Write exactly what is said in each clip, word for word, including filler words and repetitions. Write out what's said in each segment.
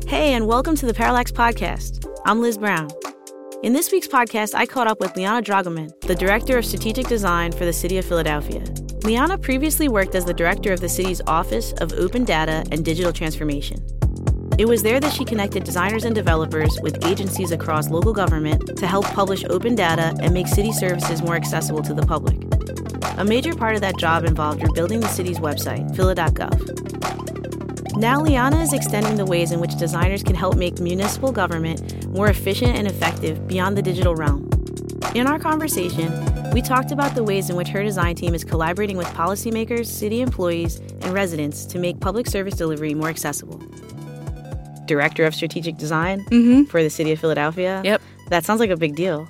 Hey, and welcome to the Parallax Podcast. I'm Liz Brown. In this week's podcast, I caught up with Liana Dragoman, the Director of Strategic Design for the City of Philadelphia. Liana previously worked as the Director of the city's Office of Open Data and Digital Transformation. It was there that she connected designers and developers with agencies across local government to help publish open data and make city services more accessible to the public. A major part of that job involved rebuilding the city's website, phila dot gov. Now Liana is extending the ways in which designers can help make municipal government more efficient and effective beyond the digital realm. In our conversation, we talked about the ways in which her design team is collaborating with policymakers, city employees, and residents to make public service delivery more accessible. Director of Strategic Design mm-hmm. for the City of Philadelphia. Yep. That sounds like a big deal.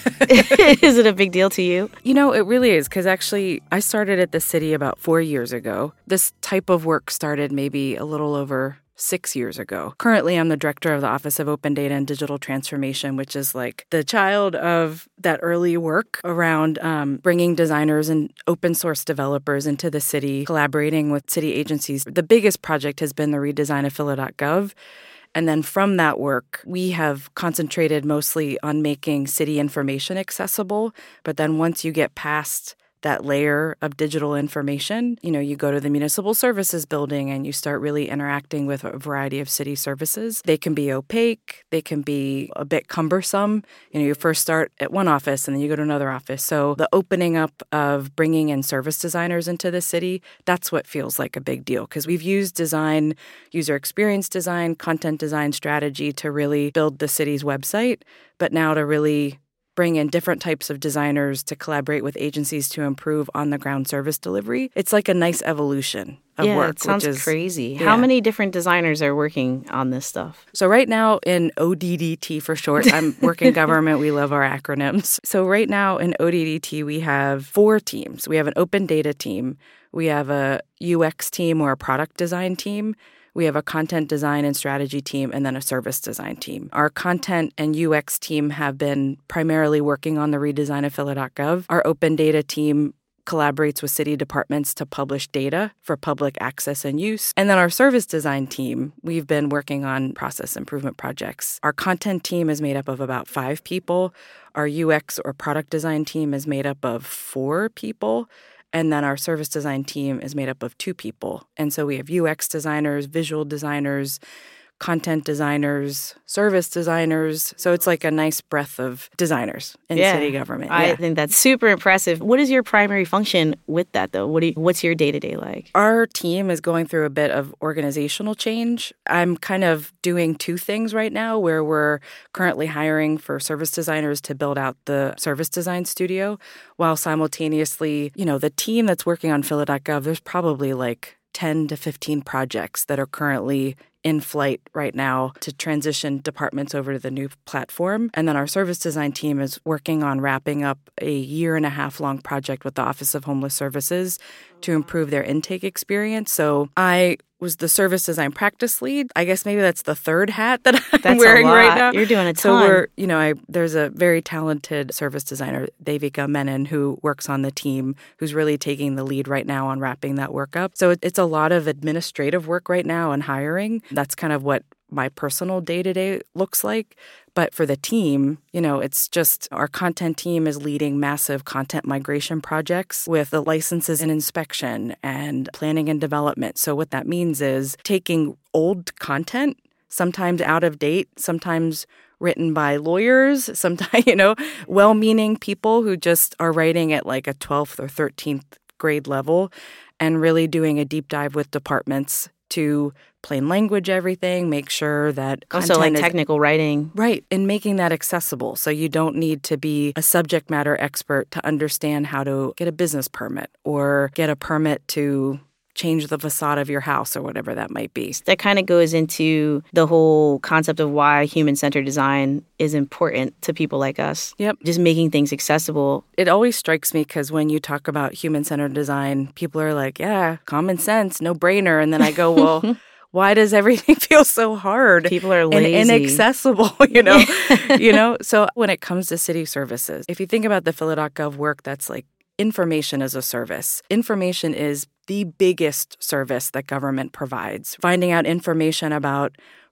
Is it a big deal to you? You know, it really is, because actually I started at the city about four years ago. This type of work started maybe a little over six years ago. Currently, I'm the director of the Office of Open Data and Digital Transformation, which is like the child of that early work around um, bringing designers and open source developers into the city, collaborating with city agencies. The biggest project has been the redesign of phila dot gov. And then from that work, we have concentrated mostly on making city information accessible. But then once you get past that layer of digital information, you know, you go to the municipal services building and you start really interacting with a variety of city services. They can be opaque. They can be a bit cumbersome. You know, you first start at one office and then you go to another office. So the opening up of bringing in service designers into the city, that's what feels like a big deal, because we've used design, user experience design, content design strategy to really build the city's website, but now to really bring in different types of designers to collaborate with agencies to improve on-the-ground service delivery. It's like a nice evolution of yeah, work. It sounds which is crazy. Yeah. How many different designers are working on this stuff? So right now in O D D T for short, I'm working government. We love our acronyms. So right now in O D D T, we have four teams. We have an open data team. We have a U X team or a product design team. We have a content design and strategy team, and then a service design team. Our content and U X team have been primarily working on the redesign of phila dot gov. Our open data team collaborates with city departments to publish data for public access and use. And then our service design team, we've been working on process improvement projects. Our content team is made up of about five people. Our U X or product design team is made up of four people. And then our service design team is made up of two people. And so we have U X designers, visual designers, content designers, service designers. So it's like a nice breadth of designers in yeah, city government. I yeah. think that's super impressive. What is your primary function with that, though? What do you, what's your day-to-day like? Our team is going through a bit of organizational change. I'm kind of doing two things right now, where we're currently hiring for service designers to build out the service design studio, while simultaneously, you know, the team that's working on phila dot gov, there's probably like ten to fifteen projects that are currently in flight right now to transition departments over to the new platform. And then our service design team is working on wrapping up a year and a half long project with the Office of Homeless Services to improve their intake experience. So I was the service design practice lead. I guess maybe that's the third hat that I'm that's wearing a lot. right now. You're doing a ton. So we're, you know, I there's a very talented service designer, Devika Menon, who works on the team, who's really taking the lead right now on wrapping that work up. So it, it's a lot of administrative work right now and hiring. That's kind of what my personal day-to-day looks like. But for the team, you know, it's just our content team is leading massive content migration projects with the licenses and inspection and planning and development. So what that means is taking old content, sometimes out of date, sometimes written by lawyers, sometimes, you know, well-meaning people who just are writing at like a twelfth or thirteenth grade level, and really doing a deep dive with departments to plain language everything, make sure that content also like is, technical writing. Right, and making that accessible. So you don't need to be a subject matter expert to understand how to get a business permit or get a permit to change the facade of your house or whatever that might be. That kind of goes into the whole concept of why human-centered design is important to people like us. Yep. Just making things accessible. It always strikes me because when you talk about human-centered design, people are like, yeah, common sense, no-brainer. And then I go, well, why does everything feel so hard? People are lazy. And inaccessible, you know? you know? So when it comes to city services, if you think about the phila dot gov work, that's like information as a service. Information is the biggest service that government provides. Finding out information about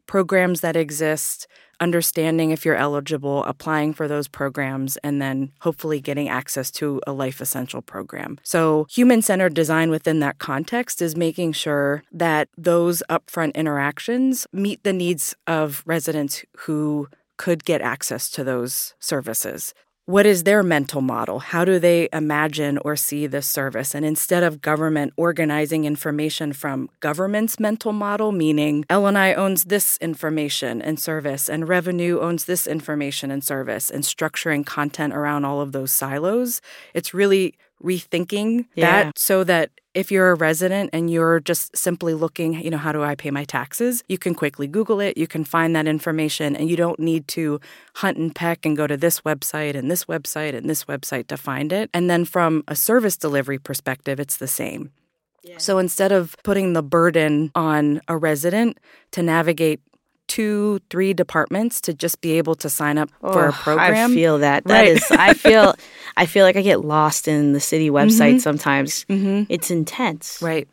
programs that exist, understanding if you're eligible, applying for those programs, and then hopefully getting access to a Life Essential program. So human-centered design within that context is making sure that those upfront interactions meet the needs of residents who could get access to those services. What is their mental model? How do they imagine or see this service? And instead of government organizing information from government's mental model, meaning L and I owns this information and service, and revenue owns this information and service, and structuring content around all of those silos, it's really rethinking yeah. that so that if you're a resident and you're just simply looking, you know, how do I pay my taxes? You can quickly Google it. You can find that information, and you don't need to hunt and peck and go to this website and this website and this website to find it. And then from a service delivery perspective, it's the same. Yeah. So instead of putting the burden on a resident to navigate two, three departments to just be able to sign up oh, for a program. I feel that. That right. is, I feel, I feel like I get lost in the city website mm-hmm. sometimes. Mm-hmm. It's intense. Right.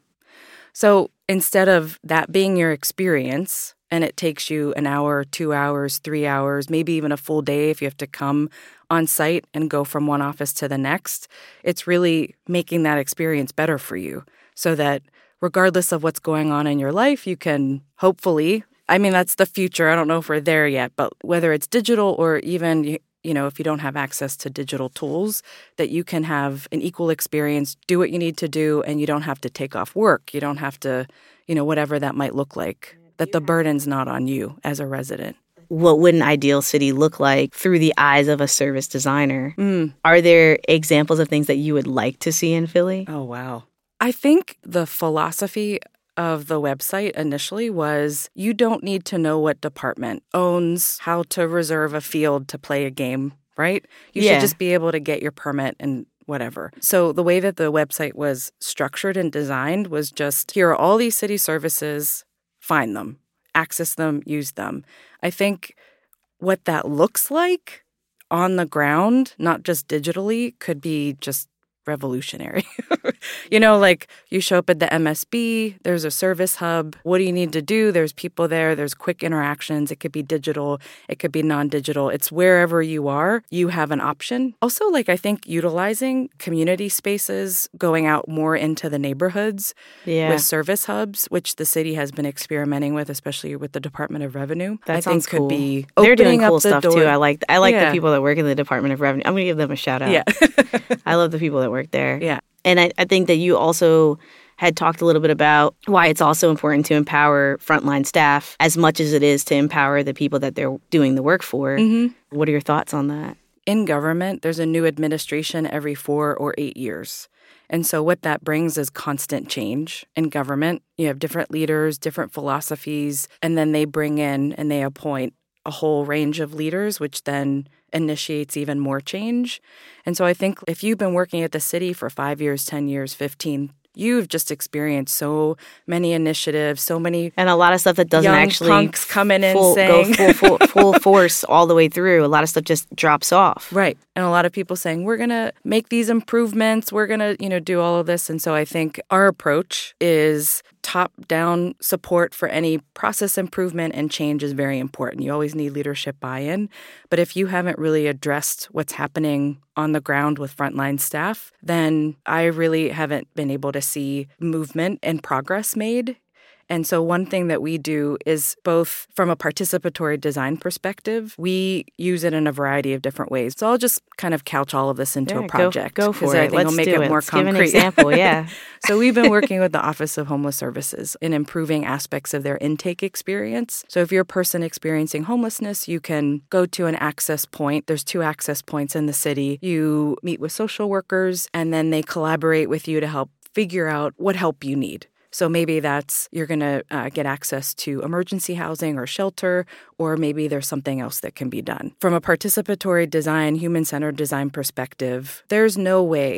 So instead of that being your experience, and it takes you an hour, two hours, three hours, maybe even a full day if you have to come on site and go from one office to the next, it's really making that experience better for you so that regardless of what's going on in your life, you can hopefully, I mean, that's the future. I don't know if we're there yet, but whether it's digital or even, you know, if you don't have access to digital tools, that you can have an equal experience, do what you need to do, and you don't have to take off work. You don't have to, you know, whatever that might look like, that the burden's not on you as a resident. What would an ideal city look like through the eyes of a service designer? Mm. Are there examples of things that you would like to see in Philly? Oh, wow. I think the philosophy of the website initially was you don't need to know what department owns how to reserve a field to play a game, right? You yeah. should just be able to get your permit and whatever. So the way that the website was structured and designed was just, here are all these city services, find them, access them, use them. I think what that looks like on the ground, not just digitally, could be just revolutionary. You know, like you show up at the M S B, there's a service hub. What do you need to do? There's people there. There's quick interactions. It could be digital. It could be non-digital. It's wherever you are, you have an option. Also, like I think utilizing community spaces, going out more into the neighborhoods yeah. with service hubs, which the city has been experimenting with, especially with the Department of Revenue. That I sounds think cool. could be They're doing opening cool up the stuff door. too. I like I like yeah. the people that work in the Department of Revenue. I'm going to give them a shout out. Yeah. I love the people that work there. Yeah. And I, I think that you also had talked a little bit about why it's also important to empower frontline staff as much as it is to empower the people that they're doing the work for. Mm-hmm. What are your thoughts on that? In government, there's a new administration every four or eight years. And so what that brings is constant change in government. You have different leaders, different philosophies, and then they bring in and they appoint a whole range of leaders, which then initiates even more change. And so I think if you've been working at the city for five years, ten years, fifteen, you've just experienced so many initiatives, so many and a lot of stuff that doesn't young actually punks coming in full, saying go full, full, full force all the way through. A lot of stuff just drops off. Right. And a lot of people saying, we're going to make these improvements. We're going to, you know, do all of this. And so I think our approach is top-down support for any process improvement, and change is very important. You always need leadership buy-in. But if you haven't really addressed what's happening on the ground with frontline staff, then I really haven't been able to see movement and progress made. And so one thing that we do is both from a participatory design perspective, we use it in a variety of different ways. So I'll just kind of couch all of this into yeah, a project. Go, go for it. I think Let's it'll make do it, it more Let's concrete. Give an example, yeah. So we've been working with the Office of Homeless Services in improving aspects of their intake experience. So if you're a person experiencing homelessness, you can go to an access point. There's two access points in the city. You meet with social workers, and then they collaborate with you to help figure out what help you need. So maybe that's you're going to uh, get access to emergency housing or shelter, or maybe there's something else that can be done. From a participatory design, human-centered design perspective, there's no way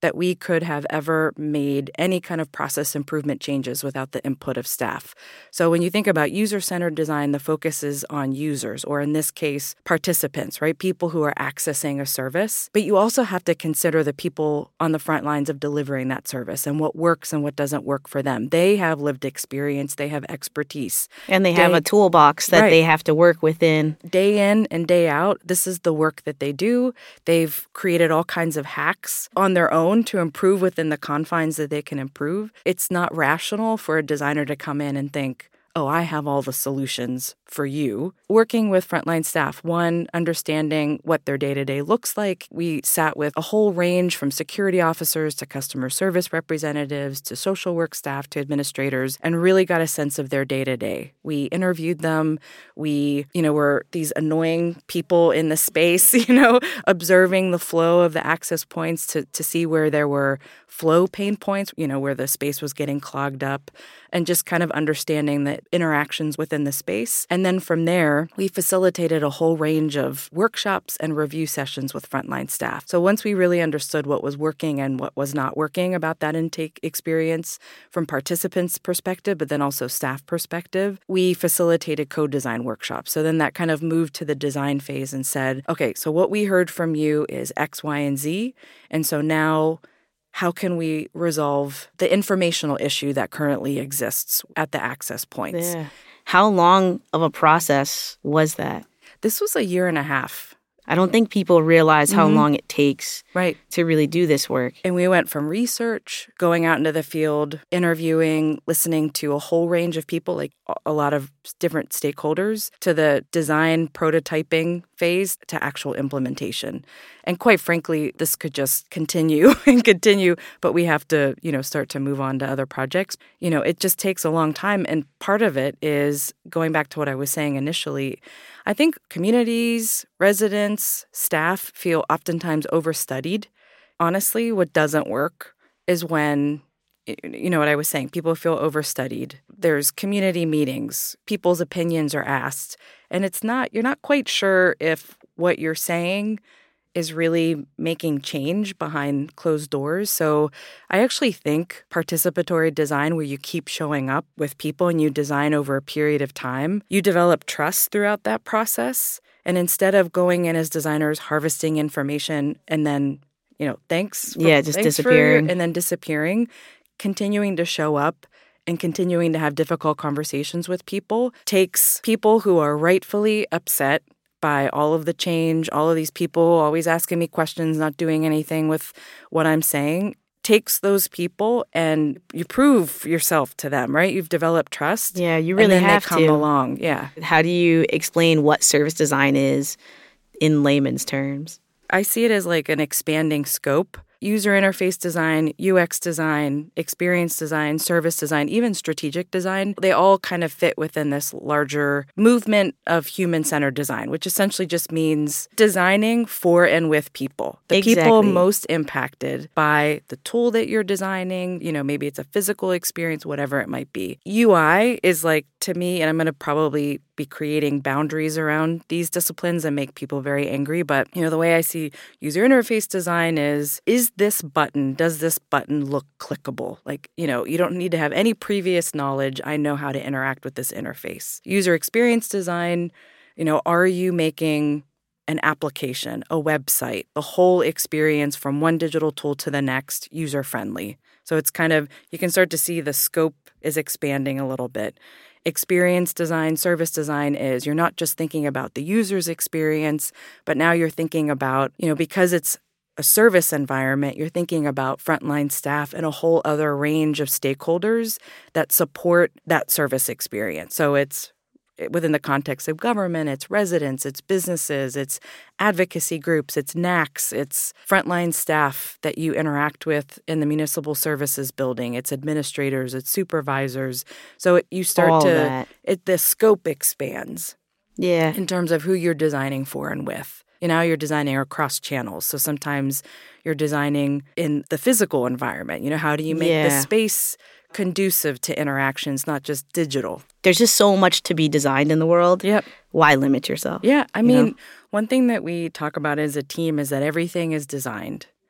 that we could have ever made any kind of process improvement changes without the input of staff. So when you think about user-centered design, the focus is on users, or in this case, participants, right? People who are accessing a service. But you also have to consider the people on the front lines of delivering that service and what works and what doesn't work for them. They have lived experience. They have expertise. And they day, have a toolbox that right. they have to work within. Day in and day out, this is the work that they do. They've created all kinds of hacks on their own to improve within the confines that they can improve. It's not rational for a designer to come in and think, oh, I have all the solutions for you. Working with frontline staff, one, understanding what their day-to-day looks like. We sat with a whole range from security officers to customer service representatives to social work staff to administrators and really got a sense of their day-to-day. We interviewed them. We, you know, were these annoying people in the space, you know, observing the flow of the access points to, to see where there were flow pain points, you know, where the space was getting clogged up, and just kind of understanding the interactions within the space. And then from there, we facilitated a whole range of workshops and review sessions with frontline staff. So once we really understood what was working and what was not working about that intake experience from participants' perspective, but then also staff perspective, we facilitated co-design workshops. So then that kind of moved to the design phase and said, okay, so what we heard from you is X, Y, and Z. And so now how can we resolve the informational issue that currently exists at the access points? Yeah. How long of a process was that? This was a year and a half. I don't think people realize how mm-hmm. long it takes right. to really do this work. And we went from research, going out into the field, interviewing, listening to a whole range of people, like a lot of different stakeholders, to the design prototyping phase to actual implementation. And quite frankly, this could just continue and continue, but we have to, you know, start to move on to other projects. You know, it just takes a long time. And part of it is going back to what I was saying initially. I think communities, residents, staff feel oftentimes overstudied. Honestly, what doesn't work is when, you know what I was saying, people feel overstudied. There's community meetings, people's opinions are asked, and it's not, you're not quite sure if what you're saying is really making change behind closed doors. So I actually think participatory design, where you keep showing up with people and you design over a period of time, you develop trust throughout that process. And instead of going in as designers, harvesting information and then, you know, thanks. For, yeah, just thanks disappearing. For, and then disappearing, continuing to show up and continuing to have difficult conversations with people takes people who are rightfully upset by all of the change, all of these people always asking me questions, not doing anything with what I'm saying, takes those people and you prove yourself to them, right? You've developed trust. Yeah, you really and then have they come to. along. Yeah. How do you explain what service design is in layman's terms? I see it as like an expanding scope. User interface design, U X design, experience design, service design, even strategic design, they all kind of fit within this larger movement of human-centered design, which essentially just means designing for and with people. The exactly. people most impacted by the tool that you're designing, you know, maybe it's a physical experience, whatever it might be. U I is like, to me, and I'm going to probably be creating boundaries around these disciplines and make people very angry. But, you know, the way I see user interface design is, is this button, does this button look clickable? Like, you know, you don't need to have any previous knowledge. I know how to interact with this interface. User experience design, you know, are you making an application, a website, the whole experience from one digital tool to the next user-friendly? So it's kind of, you can start to see the scope is expanding a little bit. Experience design, service design is you're not just thinking about the user's experience, but now you're thinking about, you know, because it's a service environment, you're thinking about frontline staff and a whole other range of stakeholders that support that service experience. So it's within the context of government, it's residents, it's businesses, it's advocacy groups, it's N A Cs, it's frontline staff that you interact with in the municipal services building, it's administrators, it's supervisors. So it, you start All to, that. it, the scope expands. Yeah. In terms of who you're designing for and with. You know, you're designing across channels. So sometimes you're designing in the physical environment. You know, how do you make yeah. the space conducive to interactions, not just digital? There's just so much to be designed in the world. Yep. Why limit yourself? Yeah. I you mean, know? One thing that we talk about as a team is that everything is designed.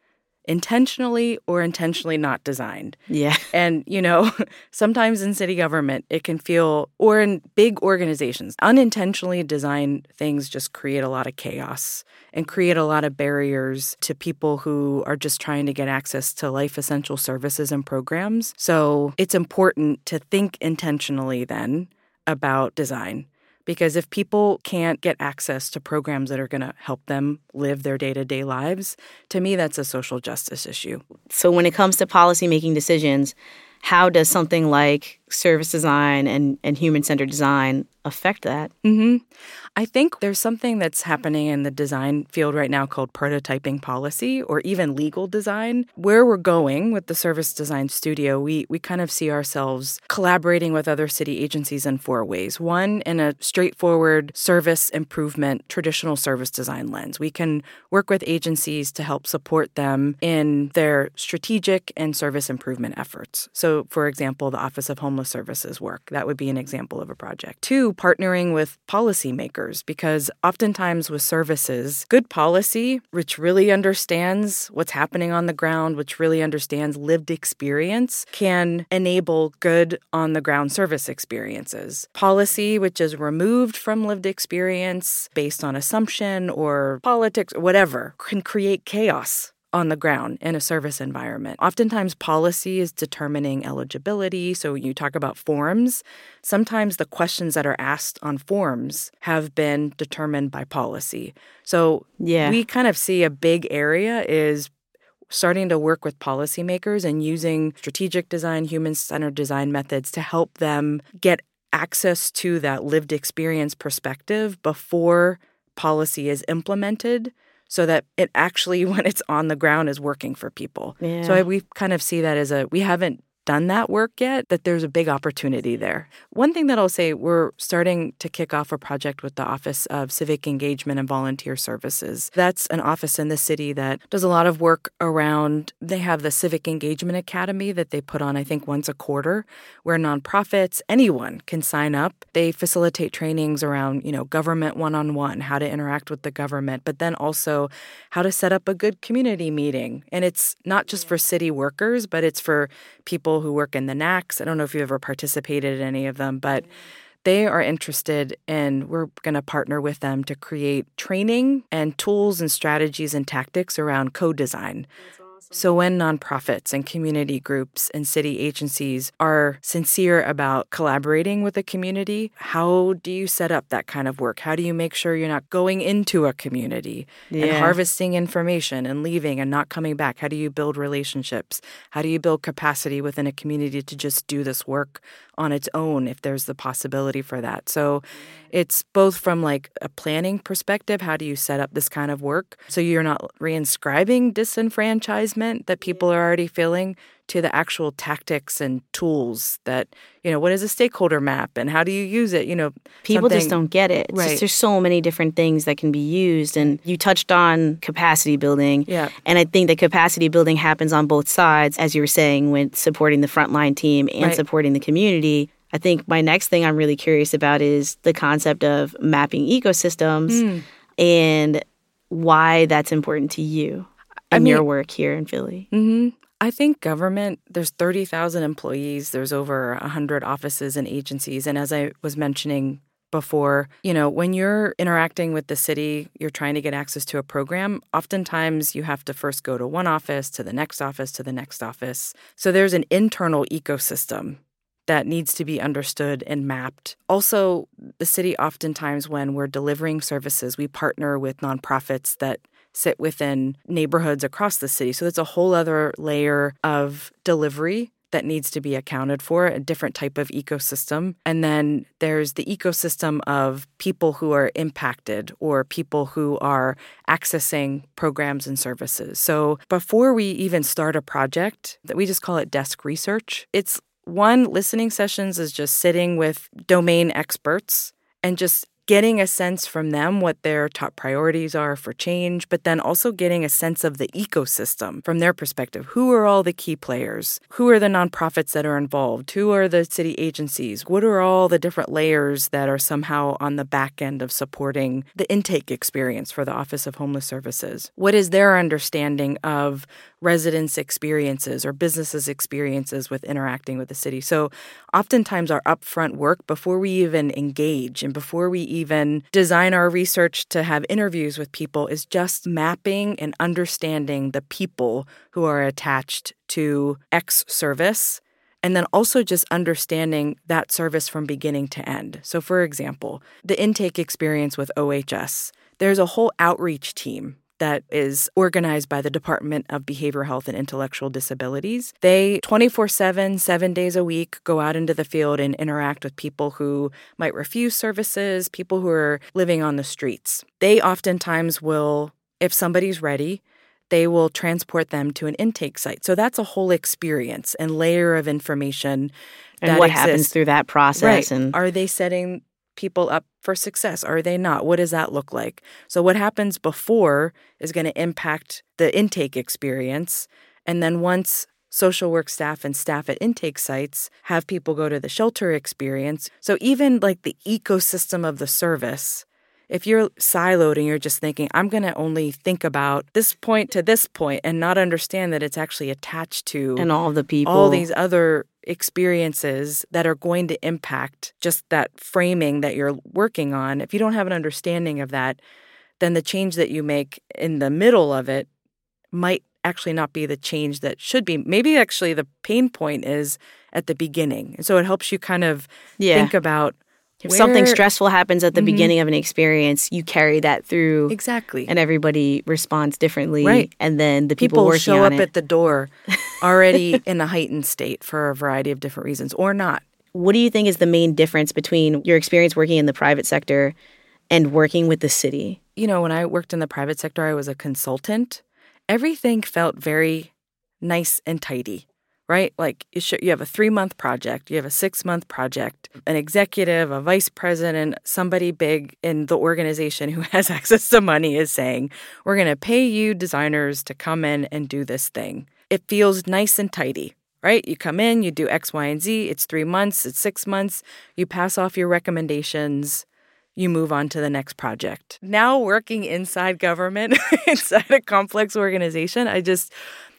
intentionally or intentionally not designed. Yeah. And, you know, sometimes in city government, it can feel, or in big organizations, unintentionally designed things just create a lot of chaos and create a lot of barriers to people who are just trying to get access to life essential services and programs. So it's important to think intentionally then about design. Because if people can't get access to programs that are going to help them live their day-to-day lives, to me, that's a social justice issue. So when it comes to policymaking decisions, how does something like service design and, and human-centered design affect that? Mm-hmm. I think there's something that's happening in the design field right now called prototyping policy or even legal design. Where we're going with the Service Design Studio, we we kind of see ourselves collaborating with other city agencies in four ways. One, in a straightforward service improvement, traditional service design lens. We can work with agencies to help support them in their strategic and service improvement efforts. So, for example, the Office of Homeless Services work. That would be an example of a project. Two, partnering with policymakers, because oftentimes with services, good policy, which really understands what's happening on the ground, which really understands lived experience, can enable good on-the-ground service experiences. Policy, which is removed from lived experience based on assumption or politics or whatever, can create chaos on the ground in a service environment. Oftentimes, policy is determining eligibility. So when you talk about forms, sometimes the questions that are asked on forms have been determined by policy. So yeah. we kind of see a big area is starting to work with policymakers and using strategic design, human-centered design methods to help them get access to that lived experience perspective before policy is implemented, so that it actually, when it's on the ground, is working for people. Yeah. So I, we kind of see that as a, we haven't done that work yet, that there's a big opportunity there. One thing that I'll say, we're starting to kick off a project with the Office of Civic Engagement and Volunteer Services. That's an office in the city that does a lot of work around, they have the Civic Engagement Academy that they put on, I think, once a quarter, where nonprofits, anyone can sign up. They facilitate trainings around, you know, government one-on-one, how to interact with the government, but then also how to set up a good community meeting. And it's not just for city workers, but it's for people who work in the N A Cs. I don't know if you've ever participated in any of them, but they are interested in, we're going to partner with them to create training and tools and strategies and tactics around co-design. So when nonprofits and community groups and city agencies are sincere about collaborating with the community, how do you set up that kind of work? How do you make sure you're not going into a community yeah. and harvesting information and leaving and not coming back? How do you build relationships? How do you build capacity within a community to just do this work on its own if there's the possibility for that? So it's both from like a planning perspective, how do you set up this kind of work so you're not reinscribing disenfranchisement that people are already feeling, to the actual tactics and tools that, you know, what is a stakeholder map and how do you use it? You know, people something, just don't get it. It's right. just, there's so many different things that can be used. And you touched on capacity building. Yeah. And I think that capacity building happens on both sides, as you were saying, with supporting the frontline team and right. supporting the community. I think my next thing I'm really curious about is the concept of mapping ecosystems mm. and why that's important to you in I mean, your work here in Philly. Mm-hmm. I think government, there's thirty thousand employees. There's over one hundred offices and agencies. And as I was mentioning before, you know, when you're interacting with the city, you're trying to get access to a program, oftentimes you have to first go to one office, to the next office, to the next office. So there's an internal ecosystem that needs to be understood and mapped. Also, the city oftentimes, when we're delivering services, we partner with nonprofits that sit within neighborhoods across the city. So it's a whole other layer of delivery that needs to be accounted for, a different type of ecosystem. And then there's the ecosystem of people who are impacted or people who are accessing programs and services. So before we even start a project, that we just call it desk research. It's one, listening sessions is just sitting with domain experts and just getting a sense from them what their top priorities are for change, but then also getting a sense of the ecosystem from their perspective. Who are all the key players? Who are the nonprofits that are involved? Who are the city agencies? What are all the different layers that are somehow on the back end of supporting the intake experience for the Office of Homeless Services? What is their understanding of residents' experiences or businesses' experiences with interacting with the city? So oftentimes our upfront work before we even engage and before we even design our research to have interviews with people is just mapping and understanding the people who are attached to X service, and then also just understanding that service from beginning to end. So for example, the intake experience with O H S, there's a whole outreach team that is organized by the Department of Behavioral Health and Intellectual Disabilities. They twenty-four seven, seven days a week, go out into the field and interact with people who might refuse services, people who are living on the streets. They oftentimes will, if somebody's ready, they will transport them to an intake site. So that's a whole experience and layer of information and that what exists. happens through that process. Right. And are they setting people up for success? Are they not? What does that look like? So what happens before is going to impact the intake experience. And then once social work staff and staff at intake sites have people go to the shelter experience. So even like the ecosystem of the service, if you're siloed and you're just thinking, I'm going to only think about this point to this point and not understand that it's actually attached to and all the people, all these other experiences that are going to impact just that framing that you're working on. If you don't have an understanding of that, then the change that you make in the middle of it might actually not be the change that should be. Maybe actually the pain point is at the beginning. And so it helps you kind of yeah. think about if where, something stressful happens at the mm-hmm. beginning of an experience, you carry that through. Exactly. And everybody responds differently. Right. And then the people, people working show on up it. at the door already in a heightened state for a variety of different reasons or not. What do you think is the main difference between your experience working in the private sector and working with the city? You know, when I worked in the private sector, I was a consultant. Everything felt very nice and tidy. Right? Like you, should, you have a three-month project, you have a six-month project, an executive, a vice president, somebody big in the organization who has access to money is saying, we're going to pay you designers to come in and do this thing. It feels nice and tidy, right? You come in, you do X, Y, and Z. It's three months, it's six months. You pass off your recommendations. You move on to the next project. Now working inside government, inside a complex organization, I just...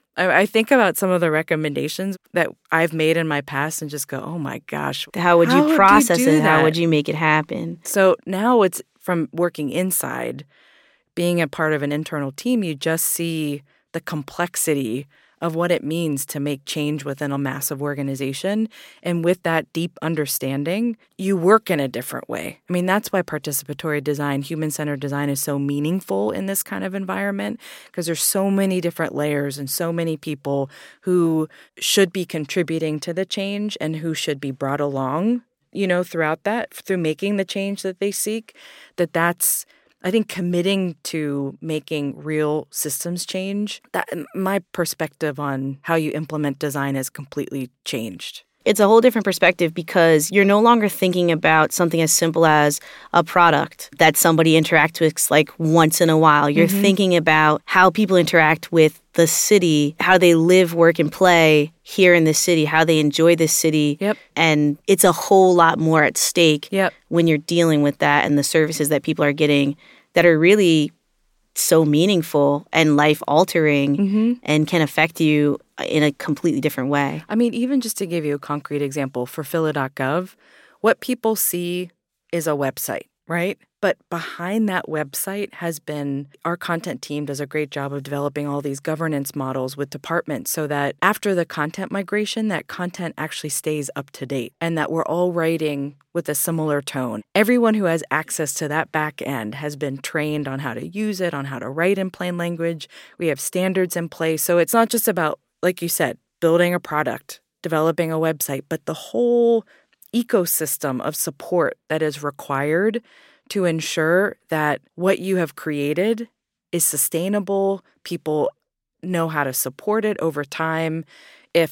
I think about some of the recommendations that I've made in my past and just go, oh my gosh. How would you how process would you it? that? How would you make it happen? So now it's from working inside, being a part of an internal team, you just see the complexity of what it means to make change within a massive organization. And with that deep understanding, you work in a different way. I mean, that's why participatory design, human-centered design is so meaningful in this kind of environment, because there's so many different layers and so many people who should be contributing to the change and who should be brought along, you know, throughout that, through making the change that they seek, that that's I think committing to making real systems change, that my perspective on how you implement design has completely changed. It's a whole different perspective because you're no longer thinking about something as simple as a product that somebody interacts with like once in a while. You're mm-hmm. thinking about how people interact with the city, how they live, work, and play here in this city, how they enjoy this city. Yep. And it's a whole lot more at stake yep. when you're dealing with that and the services that people are getting that are really so meaningful and life-altering mm-hmm. and can affect you in a completely different way. I mean, even just to give you a concrete example, for phila dot gov, what people see is a website, right? But behind that website has been, our content team does a great job of developing all these governance models with departments so that after the content migration, that content actually stays up to date and that we're all writing with a similar tone. Everyone who has access to that back end has been trained on how to use it, on how to write in plain language. We have standards in place. So it's not just about, like you said, building a product, developing a website, but the whole ecosystem of support that is required to ensure that what you have created is sustainable, people know how to support it over time. If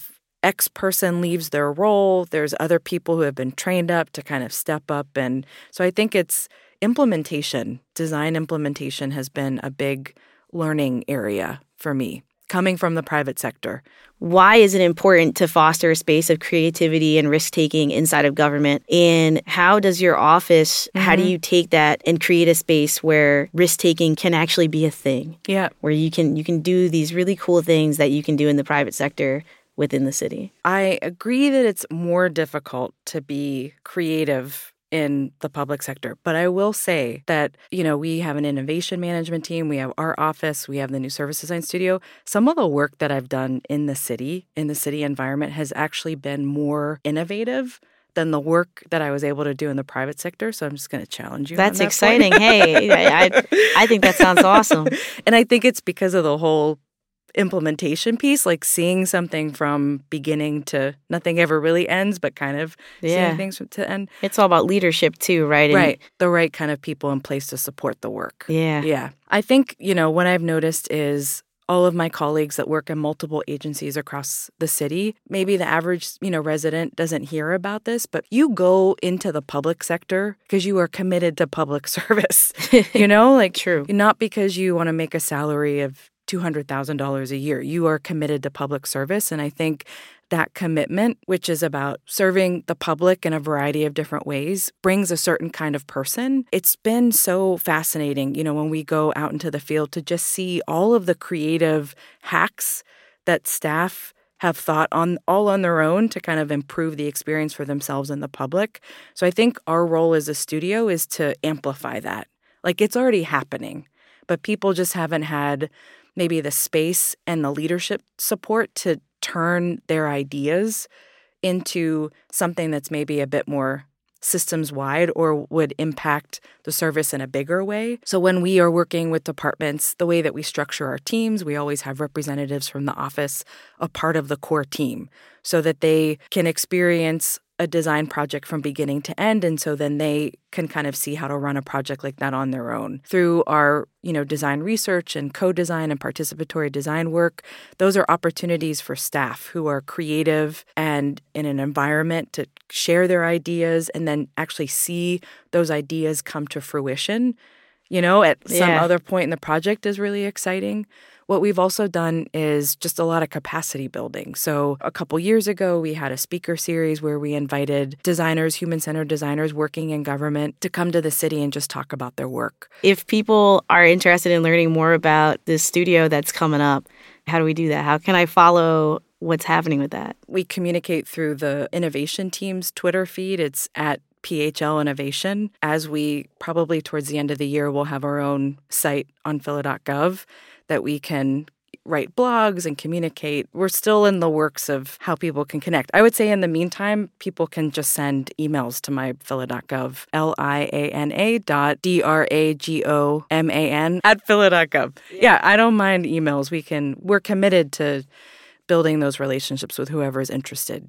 X person leaves their role, there's other people who have been trained up to kind of step up. And so I think it's implementation, design implementation has been a big learning area for me, coming from the private sector. Why is it important to foster a space of creativity and risk-taking inside of government? And how does your office, mm-hmm. how do you take that and create a space where risk-taking can actually be a thing? Yeah. Where you can you can do these really cool things that you can do in the private sector within the city. I agree that it's more difficult to be creative in the public sector. But I will say that, you know, we have an innovation management team, we have our office, we have the new service design studio. Some of the work that I've done in the city, in the city environment, has actually been more innovative than the work that I was able to do in the private sector. So I'm just going to challenge you. That's on that exciting. point. Hey, I, I think that sounds awesome. And I think it's because of the whole implementation piece, like seeing something from beginning to nothing ever really ends, but kind of yeah. seeing things to end. It's all about leadership too, right? And right. The right kind of people in place to support the work. Yeah. Yeah. I think, you know, what I've noticed is all of my colleagues that work in multiple agencies across the city, maybe the average, you know, resident doesn't hear about this, but you go into the public sector because you are committed to public service, you know, like True. Not because you want to make a salary of two hundred thousand dollars a year. You are committed to public service. And I think that commitment, which is about serving the public in a variety of different ways, brings a certain kind of person. It's been so fascinating, you know, when we go out into the field to just see all of the creative hacks that staff have thought on all on their own to kind of improve the experience for themselves and the public. So I think our role as a studio is to amplify that. Like, it's already happening, but people just haven't had maybe the space and the leadership support to turn their ideas into something that's maybe a bit more systems-wide or would impact the service in a bigger way. So when we are working with departments, the way that we structure our teams, we always have representatives from the office a part of the core team so that they can experience a design project from beginning to end. And so then they can kind of see how to run a project like that on their own. Through our, you know, design research and co-design and participatory design work, those are opportunities for staff who are creative and in an environment to share their ideas and then actually see those ideas come to fruition, you know, at some yeah. other point in the project is really exciting. What we've also done is just a lot of capacity building. So a couple years ago, we had a speaker series where we invited designers, human-centered designers working in government to come to the city and just talk about their work. If people are interested in learning more about this studio that's coming up, how do we do that? How can I follow what's happening with that? We communicate through the innovation team's Twitter feed. It's at P H L Innovation. As we probably towards the end of the year, we'll have our own site on phila dot gov that we can write blogs and communicate. We're still in the works of how people can connect. I would say in the meantime, people can just send emails to my phila dot gov, L I A N A dot D R A G O M A N at phila dot gov. Yeah, I don't mind emails. We can, we're committed to building those relationships with whoever is interested.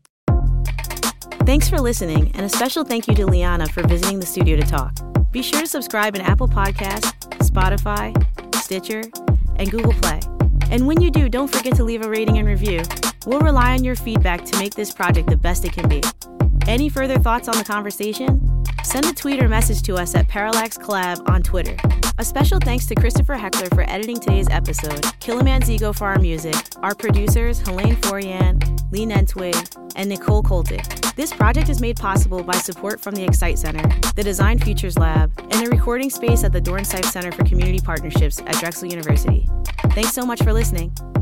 Thanks for listening, and a special thank you to Liana for visiting the studio to talk. Be sure to subscribe in Apple Podcasts, Spotify, Stitcher, and Google Play. And when you do, don't forget to leave a rating and review. We'll rely on your feedback to make this project the best it can be. Any further thoughts on the conversation? Send a tweet or message to us at Parallax Collab on Twitter. A special thanks to Christopher Heckler for editing today's episode, Killaman Zigo for our music, our producers Helene Forian, Lee Nentwig, and Nicole Koltik. This project is made possible by support from the Excite Center, the Design Futures Lab, and the recording space at the Dornsife Center for Community Partnerships at Drexel University. Thanks so much for listening.